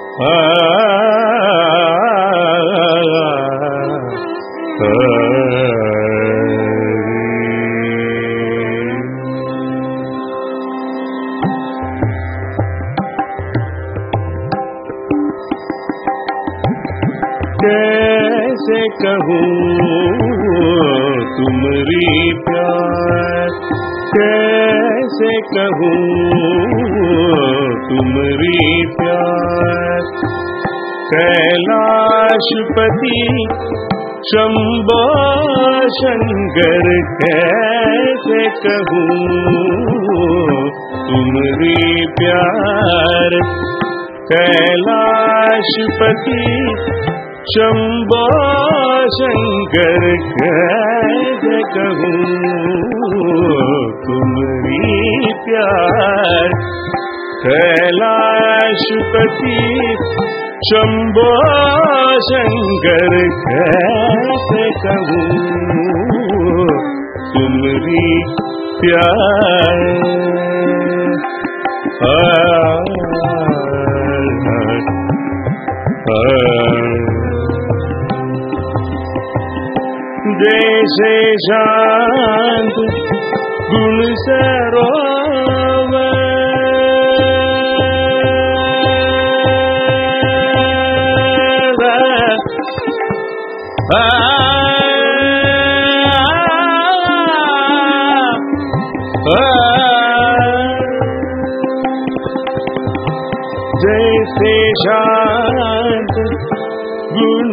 कैसे कहूँ तुम्हारी प्यार, कैसे कहूँ तुम्हारी प्यार। कैलाशपति शंभो शंकर, कैसे कहूँ तुम्हारी प्यार। कैलाशपति शंभो शंकर, कैसे कहूँ तुम्हारी प्यार। कैलाशपति शंभो शंकर, कैसे कहूँ तुम्हारी प्यार। जैसे शांत गुण सरोवर, जैसे शांत गुण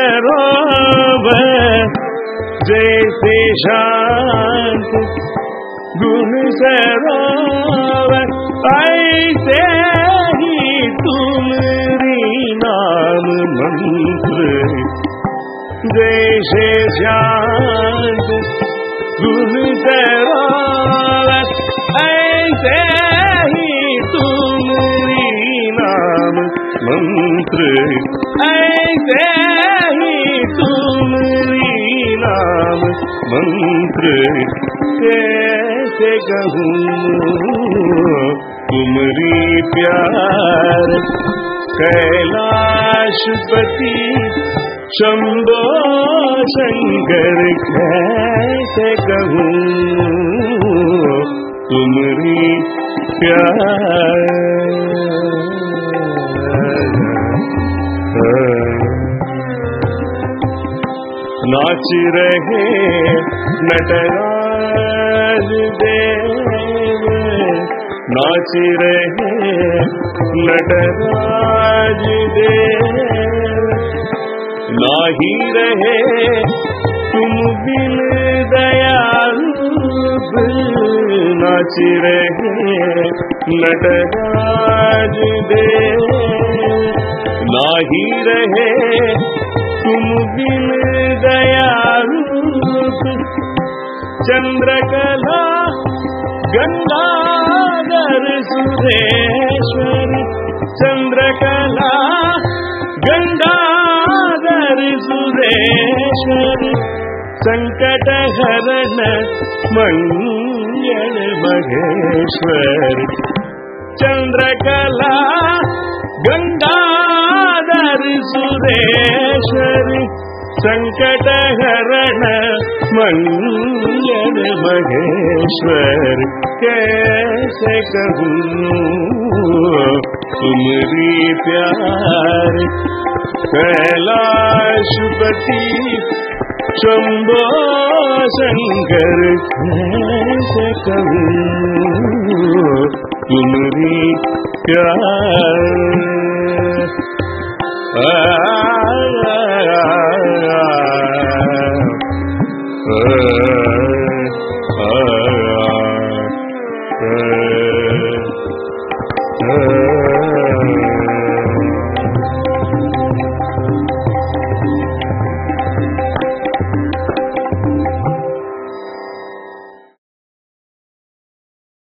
सरोवर, जैसे शांत गुण सरोवर, ऐसे ही तुम्हारी नाम मंत्र। जैसे शांत गुण सरोवर, ऐसे ही तुम्हारी नाम मंत्र। ऐसे ही तुम्हारी नाम मंत्र। कैसे कहूँ तुम्हारी प्यार। कैलाशपति शंभो शंकर, कैसे कहूँ तुम्हारी प्यार। नाच रहे नटराज देव, नाच रहे नटराज देव। नाही रहे तुम बिन दयारूप, नाच रहे नटराज देव। नाही रहे तुम बिन दयारूप। चंद्रकला गंगाधर सुरेश्वर, चंद्रकला गंगाधर सुरेश्वर। संकट हरण मंगल महेश्वर, चंद्रकला गंगाधर सुरेश्वर। संकट हरण मंगल महेश्वर, कैसे कहूँ तुम्हारी प्यार। कैलाशपति शंभो शंकर, कैसे कहूँ तुम्हारी प्यार।